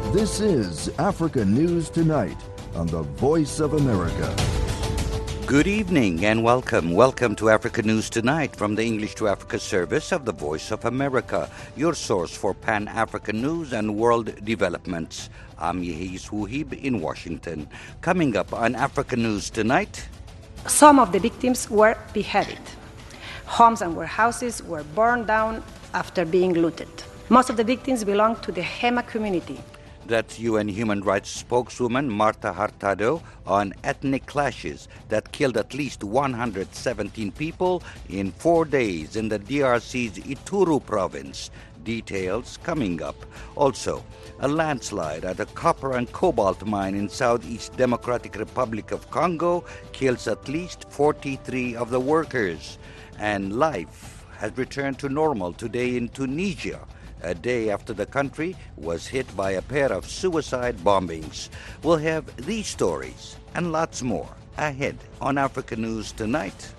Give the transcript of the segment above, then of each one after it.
This is Africa News Tonight on the Voice of America. Good evening and welcome. Welcome to Africa News Tonight from the English to Africa service of the Voice of America, your source for Pan-African news and world developments. I'm Yehis Wuhib in Washington. Coming up on Africa News Tonight. Some of the victims were beheaded. Homes and warehouses were burned down after being looted. Most of the victims belonged to the Hema community. That's UN Human Rights spokeswoman Marta Hurtado on ethnic clashes that killed at least 117 people in 4 days in the DRC's Ituri province. Details coming up. Also, a landslide at a copper and cobalt mine in Southeast Democratic Republic of Congo kills at least 43 of the workers. And life has returned to normal today in Tunisia, a day after the country was hit by a pair of suicide bombings. We'll have these stories and lots more ahead on Africa News Tonight.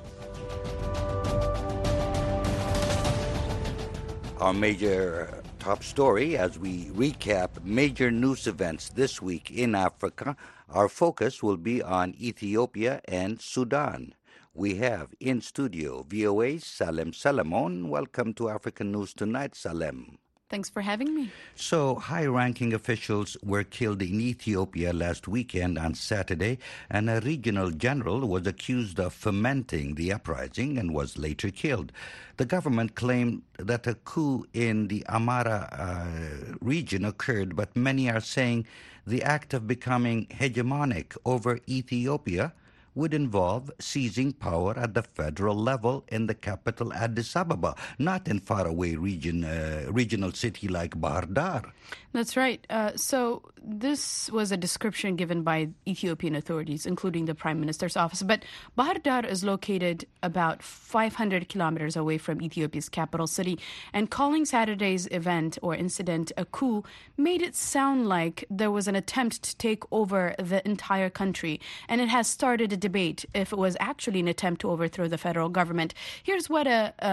Our major top story as we recap major news events this week in Africa. Our focus will be on Ethiopia and Sudan. We have in studio VOA's Salem Salamon. Welcome to African News Tonight, Salem. Thanks for having me. So, high-ranking officials were killed in Ethiopia last weekend on Saturday, and a regional general was accused of fomenting the uprising and was later killed. The government claimed that a coup in the Amhara region occurred, but many are saying the act of becoming hegemonic over Ethiopia would involve seizing power at the federal level in the capital Addis Ababa, not in faraway regional city like Bahir Dar. That's right. So this was a description given by Ethiopian authorities, including the Prime Minister's office. But Bahir Dar is located about 500 kilometers away from Ethiopia's capital city. And calling Saturday's event or incident a coup made it sound like there was an attempt to take over the entire country. And it has started a debate if it was actually an attempt to overthrow the federal government. Here's what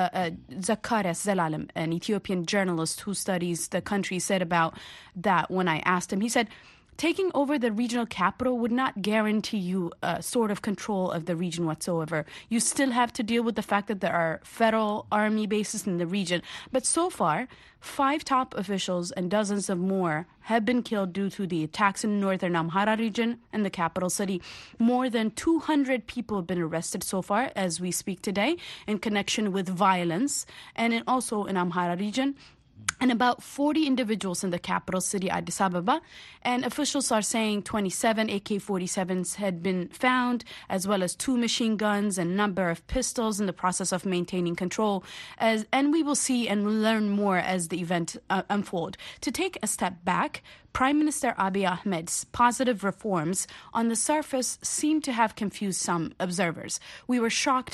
Zacharias Zelalem, an Ethiopian journalist who studies the country, said about that when I asked him. He said, taking over the regional capital would not guarantee you a sort of control of the region whatsoever. You still have to deal with the fact that there are federal army bases in the region. But so far, 5 top officials and dozens of more have been killed due to the attacks in northern Amhara region and the capital city. More than 200 people have been arrested so far as we speak today in connection with violence, and also in Amhara region. And about 40 individuals in the capital city, Addis Ababa. And officials are saying 27 AK-47s had been found, as well as 2 machine guns and a number of pistols in the process of maintaining control. And we will see and learn more as the event unfolds. To take a step back, Prime Minister Abiy Ahmed's positive reforms on the surface seem to have confused some observers. Who were shocked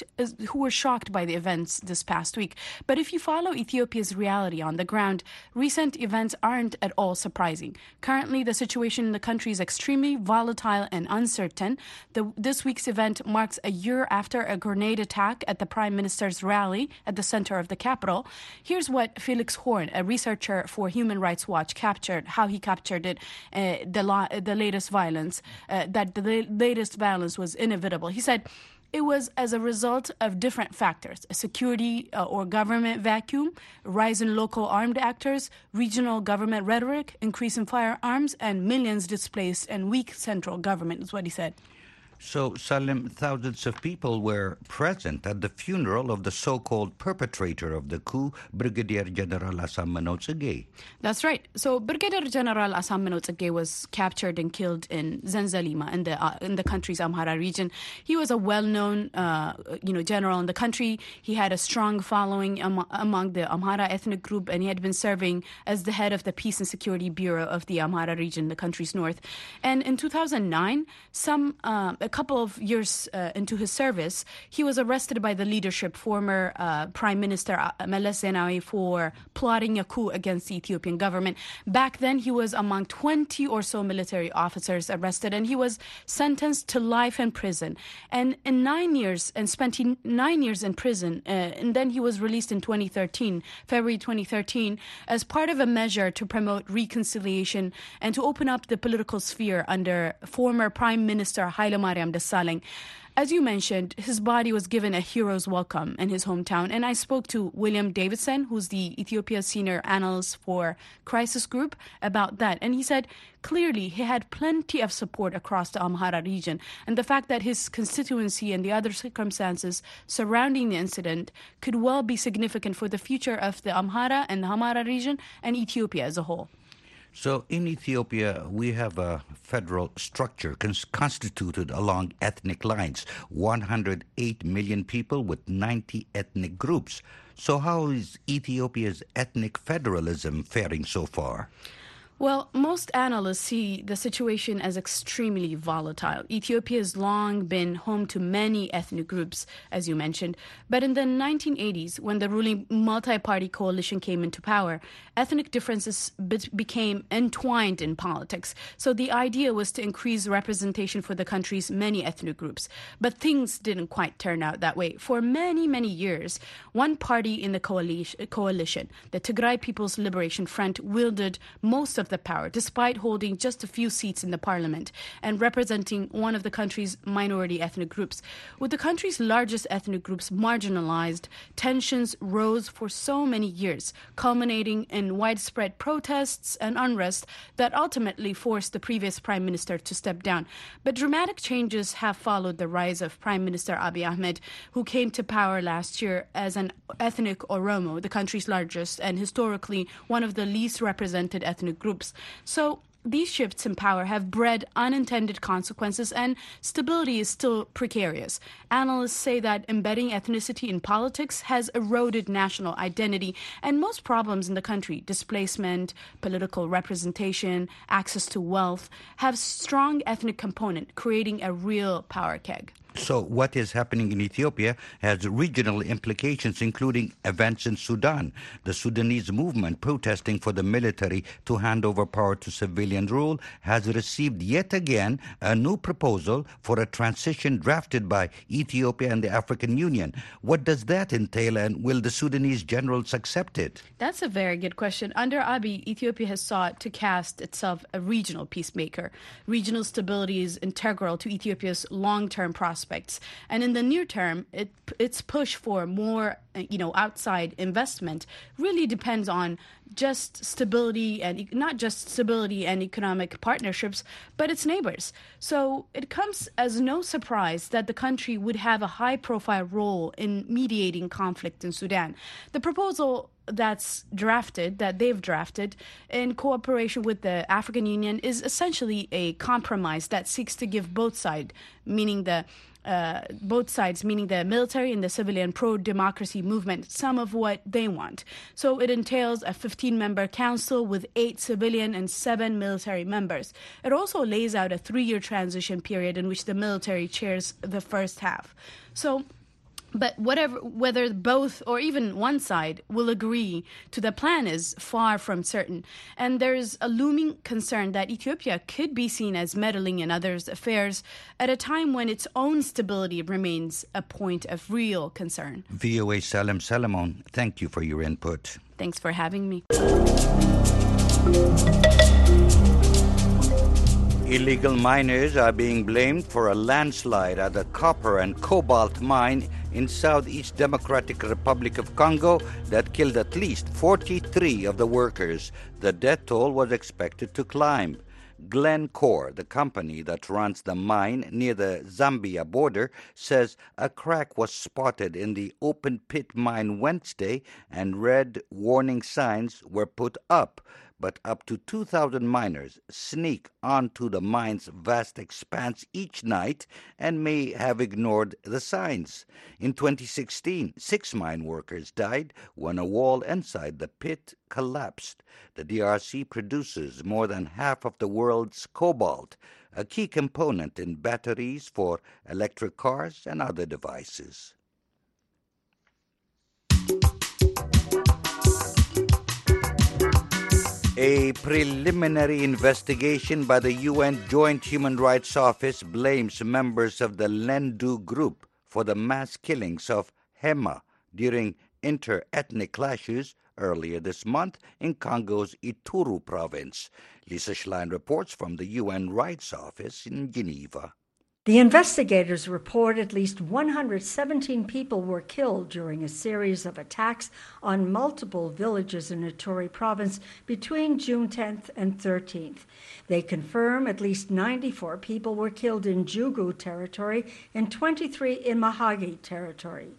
by the events this past week. But if you follow Ethiopia's reality on the ground, recent events aren't at all surprising. Currently, the situation in the country is extremely volatile and uncertain. This week's event marks a year after a grenade attack at the Prime Minister's rally at the center of the capital. Here's what Felix Horn, a researcher for Human Rights Watch, how he captured it, the latest violence, that the latest violence was inevitable. He said, it was as a result of different factors: a security or government vacuum, rise in local armed actors, regional government rhetoric, increase in firearms, and millions displaced and weak central government, is what he said. So, Salem, thousands of people were present at the funeral of the so-called perpetrator of the coup, Brigadier General Asamoah Tsege. That's right. So, Brigadier General Asamoah Tsege was captured and killed in Zenzalima, in the country's Amhara region. He was a well-known, general in the country. He had a strong following among the Amhara ethnic group, and he had been serving as the head of the Peace and Security Bureau of the Amhara region, the country's north. And in 2009, some a couple of years into his service, he was arrested by the leadership, former Prime Minister Meles Zenawi, for plotting a coup against the Ethiopian government. Back then, he was among 20 or so military officers arrested, and he was sentenced to life in prison. And in 9 years, and spent 9 years in prison, and then he was released in February 2013, as part of a measure to promote reconciliation and to open up the political sphere under former Prime Minister Hailemariam Desalegn. As you mentioned, his body was given a hero's welcome in his hometown. And I spoke to William Davidson, who's the Ethiopia senior analyst for Crisis Group, about that. And he said, clearly, he had plenty of support across the Amhara region. And the fact that his constituency and the other circumstances surrounding the incident could well be significant for the future of the Amhara and the Amhara region and Ethiopia as a whole. So in Ethiopia, we have a federal structure constituted along ethnic lines, 108 million people with 90 ethnic groups. So how is Ethiopia's ethnic federalism faring so far? Well, most analysts see the situation as extremely volatile. Ethiopia has long been home to many ethnic groups, as you mentioned. But in the 1980s, when the ruling multi-party coalition came into power, ethnic differences became entwined in politics. So the idea was to increase representation for the country's many ethnic groups. But things didn't quite turn out that way. For many, many years, one party in the coalition, the Tigray People's Liberation Front, wielded most of the power, despite holding just a few seats in the parliament and representing one of the country's minority ethnic groups. With the country's largest ethnic groups marginalized, tensions rose for so many years, culminating in widespread protests and unrest that ultimately forced the previous prime minister to step down. But dramatic changes have followed the rise of Prime Minister Abiy Ahmed, who came to power last year as an ethnic Oromo, the country's largest and historically one of the least represented ethnic groups. So these shifts in power have bred unintended consequences, and stability is still precarious. Analysts say that embedding ethnicity in politics has eroded national identity, and most problems in the country, displacement, political representation, access to wealth, have strong ethnic component, creating a real power keg. So what is happening in Ethiopia has regional implications, including events in Sudan. The Sudanese movement protesting for the military to hand over power to civilian rule has received yet again a new proposal for a transition drafted by Ethiopia and the African Union. What does that entail, and will the Sudanese generals accept it? That's a very good question. Under Abiy, Ethiopia has sought to cast itself a regional peacemaker. Regional stability is integral to Ethiopia's long-term prospects. And in the near term, its push for more, outside investment really depends on just stability, and not just stability and economic partnerships, but its neighbors. So it comes as no surprise that the country would have a high-profile role in mediating conflict in Sudan. The proposal that they've drafted in cooperation with the African Union is essentially a compromise that seeks to give both sides, meaning the military and the civilian pro-democracy movement, some of what they want. So it entails a 15-member council with 8 civilian and 7 military members. It also lays out a 3-year transition period in which the military chairs the first half. But whether both or even one side will agree to the plan is far from certain. And there's a looming concern that Ethiopia could be seen as meddling in others' affairs at a time when its own stability remains a point of real concern. VOA Salem Salamon, thank you for your input. Thanks for having me. Illegal miners are being blamed for a landslide at the copper and cobalt mine in Southeast Democratic Republic of Congo that killed at least 43 of the workers. The death toll was expected to climb. Glencore, the company that runs the mine near the Zambia border, says a crack was spotted in the open pit mine Wednesday and red warning signs were put up. but up to 2,000 miners sneak onto the mine's vast expanse each night and may have ignored the signs. In 2016, 6 mine workers died when a wall inside the pit collapsed. The DRC produces more than half of the world's cobalt, a key component in batteries for electric cars and other devices. A preliminary investigation by the UN Joint Human Rights Office blames members of the Lendu group for the mass killings of Hema during inter-ethnic clashes earlier this month in Congo's Ituri province. Lisa Schlein reports from the UN Rights Office in Geneva. The investigators report at least 117 people were killed during a series of attacks on multiple villages in Ituri province between June 10th and 13th. They confirm at least 94 people were killed in Jugu territory and 23 in Mahagi territory.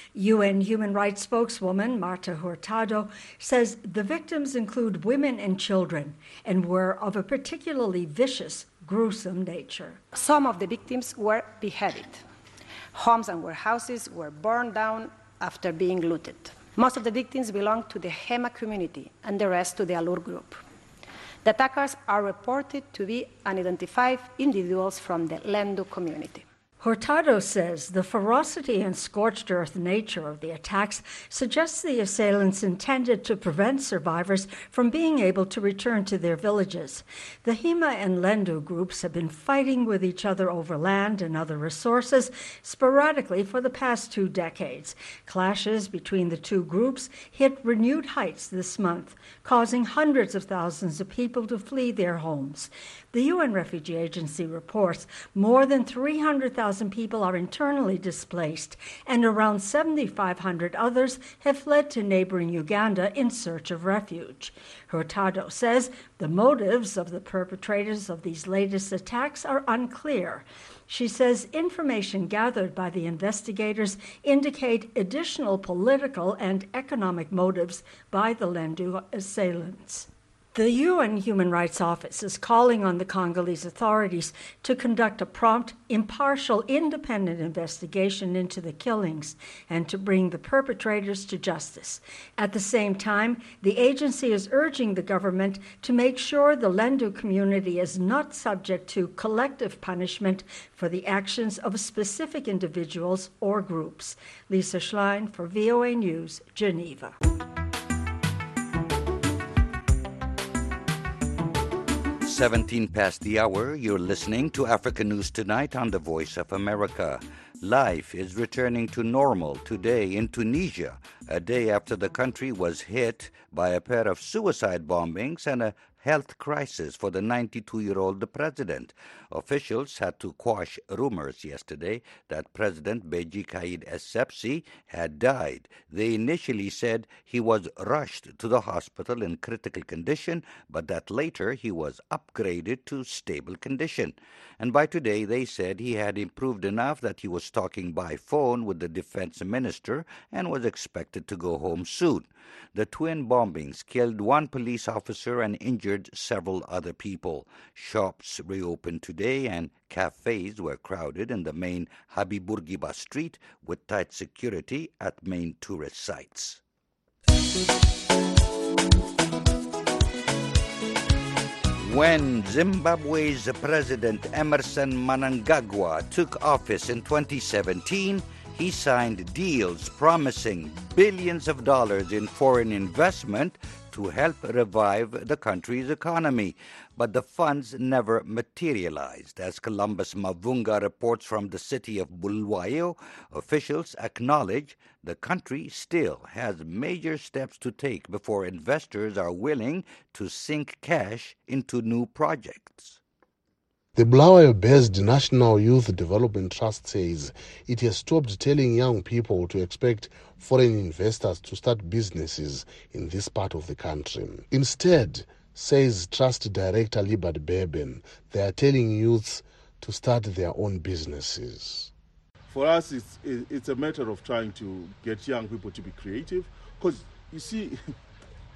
UN human rights spokeswoman Marta Hurtado says the victims include women and children and were of a particularly vicious, gruesome nature. Some of the victims were beheaded. Homes and warehouses were burned down after being looted. Most of the victims belonged to the Hema community and the rest to the Alur group. The attackers are reported to be unidentified individuals from the Lendu community. Hurtado says the ferocity and scorched earth nature of the attacks suggests the assailants intended to prevent survivors from being able to return to their villages. The Hema and Lendu groups have been fighting with each other over land and other resources sporadically for the past 2 decades. Clashes between the two groups hit renewed heights this month, causing hundreds of thousands of people to flee their homes. The UN Refugee Agency reports more than 300,000 people are internally displaced, and around 7,500 others have fled to neighboring Uganda in search of refuge. Hurtado says the motives of the perpetrators of these latest attacks are unclear. She says information gathered by the investigators indicate additional political and economic motives by the Lendu assailants. The UN Human Rights Office is calling on the Congolese authorities to conduct a prompt, impartial, independent investigation into the killings and to bring the perpetrators to justice. At the same time, the agency is urging the government to make sure the Lendu community is not subject to collective punishment for the actions of specific individuals or groups. Lisa Schlein for VOA News, Geneva. 17 past the hour, you're listening to Africa News Tonight on the Voice of America. Life is returning to normal today in Tunisia, a day after the country was hit by a pair of suicide bombings and a health crisis for the 92-year-old president. Officials had to quash rumors yesterday that President Beji Caid Essebsi had died. They initially said he was rushed to the hospital in critical condition, but that later he was upgraded to stable condition. And by today, they said he had improved enough that he was talking by phone with the defense minister and was expected to go home soon. The twin bombings killed 1 police officer and injured several other people. Shops reopened today and cafes were crowded in the main Habib Bourguiba street with tight security at main tourist sites. When Zimbabwe's President Emmerson Mnangagwa took office in 2017, he signed deals promising billions of dollars in foreign investment to help revive the country's economy. But the funds never materialized. As Columbus Mavunga reports from the city of Bulawayo, officials acknowledge the country still has major steps to take before investors are willing to sink cash into new projects. The Bulawayo-based National Youth Development Trust says it has stopped telling young people to expect foreign investors to start businesses in this part of the country. Instead, says Trust Director Libert Beben, they are telling youths to start their own businesses. For us, it's a matter of trying to get young people to be creative, because, you see,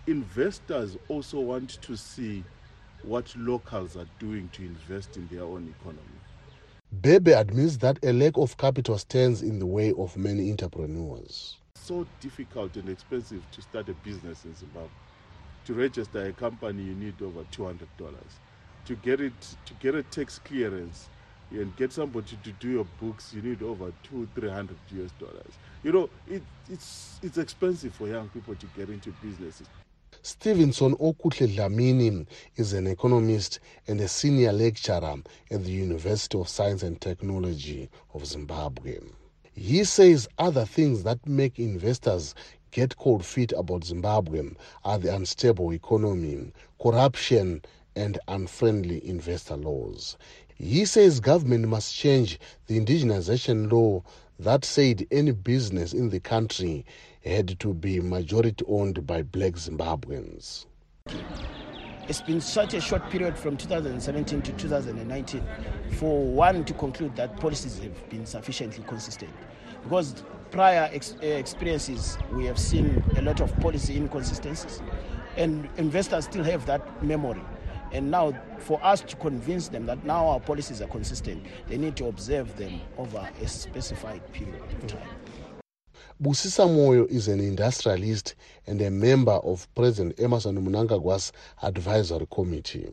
investors also want to see what locals are doing to invest in their own economy. Bebe admits that a lack of capital stands in the way of many entrepreneurs. It's so difficult and expensive to start a business in Zimbabwe. To register a company, you need over $200. To get a tax clearance and get somebody to do your books, you need over $200-300 US. You know, it's expensive for young people to get into businesses. Stevenson Okuhle Dlamini is an economist and a senior lecturer at the University of Science and Technology of Zimbabwe. He says other things that make investors get cold feet about Zimbabwe are the unstable economy, corruption, and unfriendly investor laws. He says government must change the indigenization law that said any business in the country had to be majority owned by black Zimbabweans. It's been such a short period from 2017 to 2019 for one to conclude that policies have been sufficiently consistent. Because prior experiences, we have seen a lot of policy inconsistencies, and investors still have that memory. And now, for us to convince them that now our policies are consistent, they need to observe them over a specified period of time. Busisa Moyo is an industrialist and a member of President Emmerson Mnangagwa's advisory committee.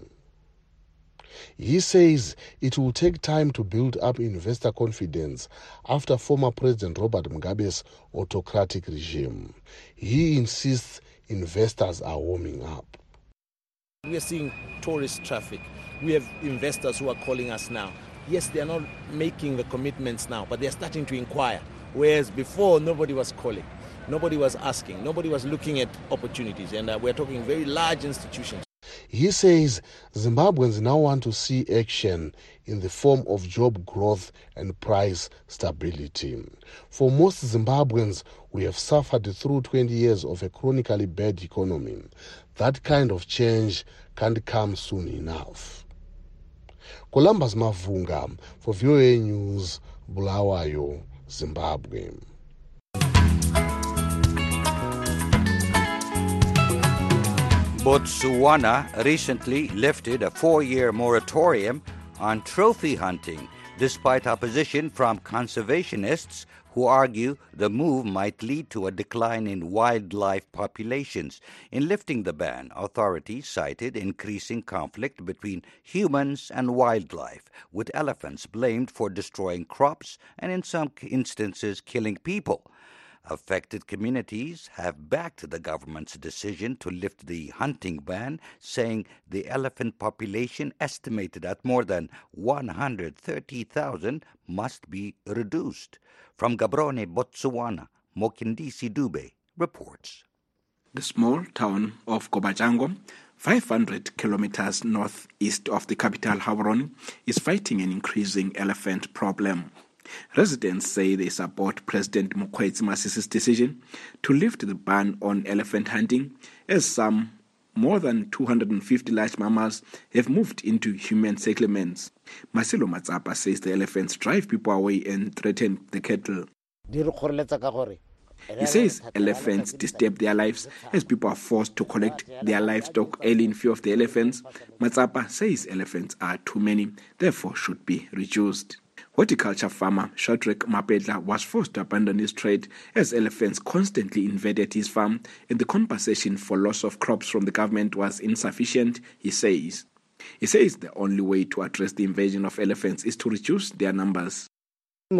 He says it will take time to build up investor confidence after former President Robert Mugabe's autocratic regime. He insists investors are warming up. We are seeing tourist traffic. We have investors who are calling us now. Yes, they are not making the commitments now, but they are starting to inquire. Whereas before, nobody was calling, nobody was asking, nobody was looking at opportunities. And we're talking very large institutions. He says Zimbabweans now want to see action in the form of job growth and price stability. For most Zimbabweans, we have suffered through 20 years of a chronically bad economy. That kind of change can't come soon enough. Columbus Mavunga for VOA News, Bulawayo, Zimbabwe. Botswana recently lifted a 4-year moratorium on trophy hunting, despite opposition from conservationists who argue the move might lead to a decline in wildlife populations. In lifting the ban, authorities cited increasing conflict between humans and wildlife, with elephants blamed for destroying crops and in some instances killing people. Affected communities have backed the government's decision to lift the hunting ban, saying the elephant population, estimated at more than 130,000, must be reduced. From Gaborone, Botswana, Mokindisi Dube reports. The small town of Kobajango, 500 kilometers northeast of the capital Gaborone, is fighting an increasing elephant problem. Residents say they support President Mokgweetsi Masisi's decision to lift the ban on elephant hunting, as more than 250 large mammals have moved into human settlements. Marcelo Matsapa says the elephants drive people away and threaten the cattle. He says elephants disturb their lives as people are forced to collect their livestock early in fear of the elephants. Matsapa says elephants are too many, therefore should be reduced. Horticulture farmer Shadrack Mapedla was forced to abandon his trade as elephants constantly invaded his farm, and the compensation for loss of crops from the government was insufficient, he says. He says the only way to address the invasion of elephants is to reduce their numbers. He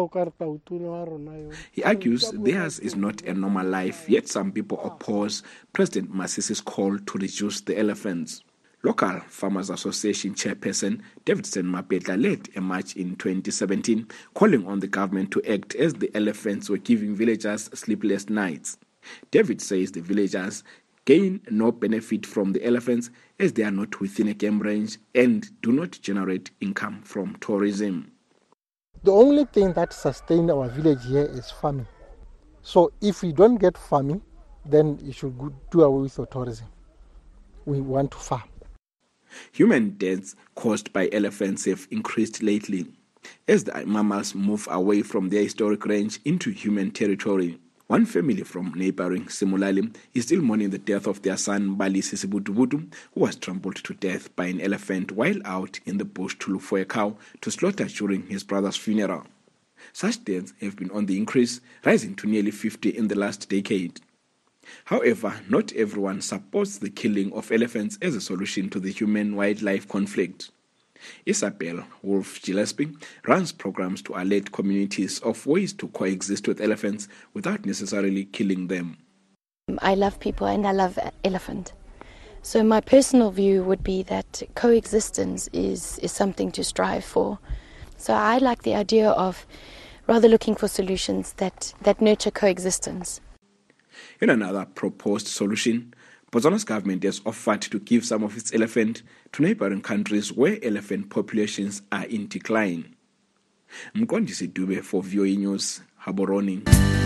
argues theirs is not a normal life, yet some people oppose President Masisi's call to reduce the elephants. Local Farmers Association chairperson Davidson Mapedla led a march in 2017 calling on the government to act as the elephants were giving villagers sleepless nights. David says the villagers gain no benefit from the elephants as they are not within a game range and do not generate income from tourism. The only thing that sustains our village here is farming. So if we don't get farming, then you should do away with the tourism. We want to farm. Human deaths caused by elephants have increased lately as the mammals move away from their historic range into human territory. One family from neighboring Simulali is still mourning the death of their son Bali Sisibutubutu, who was trampled to death by an elephant while out in the bush to look for a cow to slaughter during his brother's funeral. Such deaths have been on the increase, rising to nearly 50 in the last decade. However, not everyone supports the killing of elephants as a solution to the human-wildlife conflict. Isabel Wolf Gillespie runs programs to alert communities of ways to coexist with elephants without necessarily killing them. I love people and I love elephant. So my personal view would be that coexistence is something to strive for. So I like the idea of rather looking for solutions that nurture coexistence. In another proposed solution, Botswana's government has offered to give some of its elephant to neighboring countries where elephant populations are in decline. Mkondisi Dube for VOA News, Gaborone.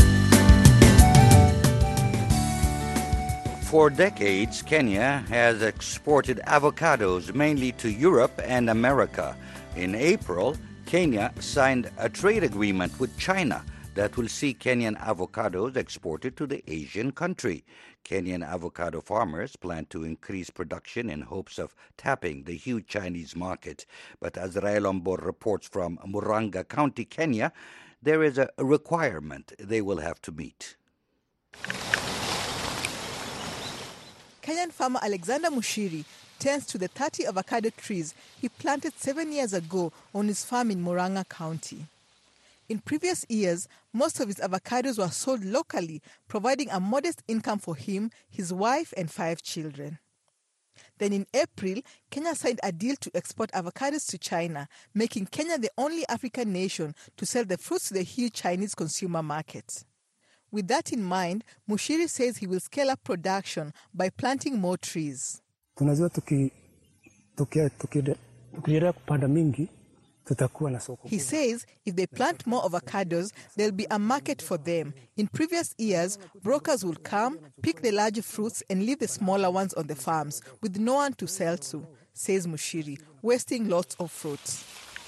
For decades, Kenya has exported avocados mainly to Europe and America. In April, Kenya signed a trade agreement with China that will see Kenyan avocados exported to the Asian country. Kenyan avocado farmers plan to increase production in hopes of tapping the huge Chinese market. But as Rael Ombor reports from Murang'a County, Kenya, there is a requirement they will have to meet. Kenyan farmer Alexander Mushiri tends to the 30 avocado trees he planted 7 years ago on his farm in Murang'a County. In previous years, most of his avocados were sold locally, providing a modest income for him, his wife, and 5 children. Then in April, Kenya signed a deal to export avocados to China, making Kenya the only African nation to sell the fruits to the huge Chinese consumer market. With that in mind, Mushiri says he will scale up production by planting more trees. He says if they plant more avocados, there'll be a market for them. In previous years, brokers would come, pick the larger fruits and leave the smaller ones on the farms with no one to sell to, says Mushiri, wasting lots of fruits.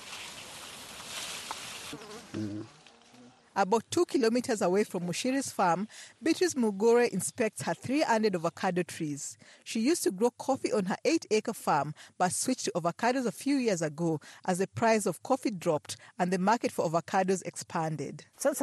About 2 kilometers away from Mushiri's farm, Beatrice Mugore inspects her 300 avocado trees. She used to grow coffee on her 8-acre farm, but switched to avocados a few years ago as the price of coffee dropped and the market for avocados expanded. Her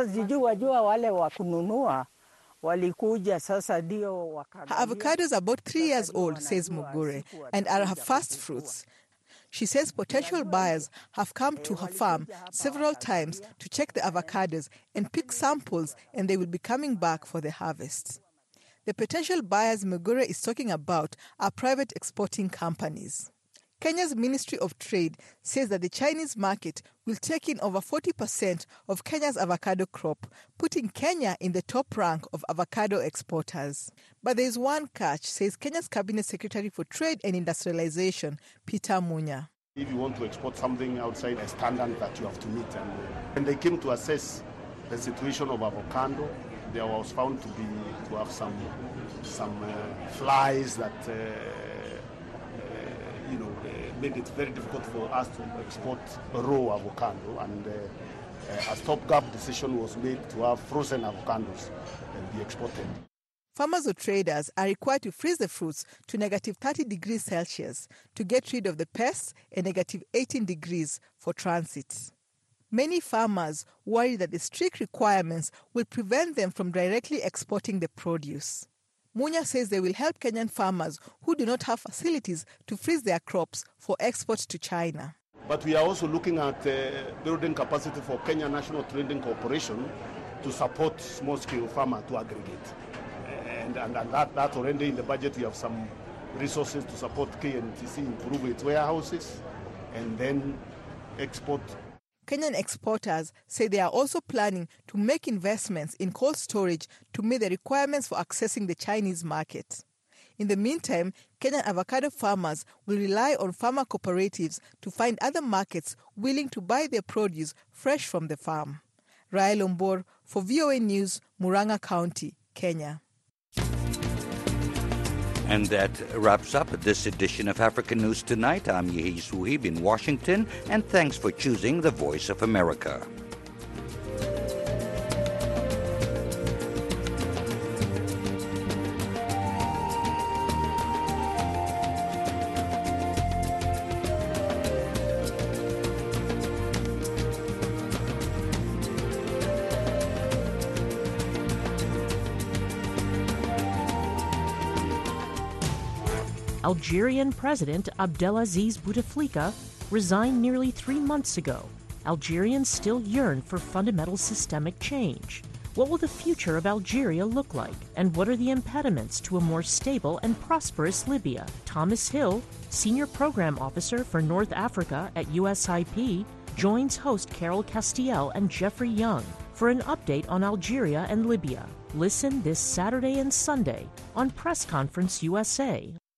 avocados are about 3 years old, says Mugore, and are her first fruits. She says potential buyers have come to her farm several times to check the avocados and pick samples, and they will be coming back for the harvest. The potential buyers Mugure is talking about are private exporting companies. Kenya's Ministry of Trade says that the Chinese market will take in over 40% of Kenya's avocado crop, putting Kenya in the top rank of avocado exporters. But there is one catch, says Kenya's Cabinet Secretary for Trade and Industrialization, Peter Munya. If you want to export something outside a standard that you have to meet, and when they came to assess the situation of avocado, there was found to have some flies that made it very difficult for us to export raw avocado, and a stopgap decision was made to have frozen avocados and be exported. Farmers or traders are required to freeze the fruits to negative 30 degrees Celsius to get rid of the pests and negative 18 degrees for transit. Many farmers worry that the strict requirements will prevent them from directly exporting the produce. Munya says they will help Kenyan farmers who do not have facilities to freeze their crops for export to China. But we are also looking at building capacity for Kenya National Trading Corporation to support small-scale farmers to aggregate. And that already in the budget we have some resources to support KNTC, improve its warehouses, and then export. Kenyan exporters say they are also planning to make investments in cold storage to meet the requirements for accessing the Chinese market. In the meantime, Kenyan avocado farmers will rely on farmer cooperatives to find other markets willing to buy their produce fresh from the farm. Rael Ombor for VOA News, Murang'a County, Kenya. And that wraps up this edition of African News Tonight. I'm Yehi Suhib in Washington, and thanks for choosing the Voice of America. Algerian President Abdelaziz Bouteflika resigned nearly 3 months ago. Algerians still yearn for fundamental systemic change. What will the future of Algeria look like? And what are the impediments to a more stable and prosperous Libya? Thomas Hill, Senior Program Officer for North Africa at USIP, joins host Carol Castiel and Jeffrey Young for an update on Algeria and Libya. Listen this Saturday and Sunday on Press Conference USA.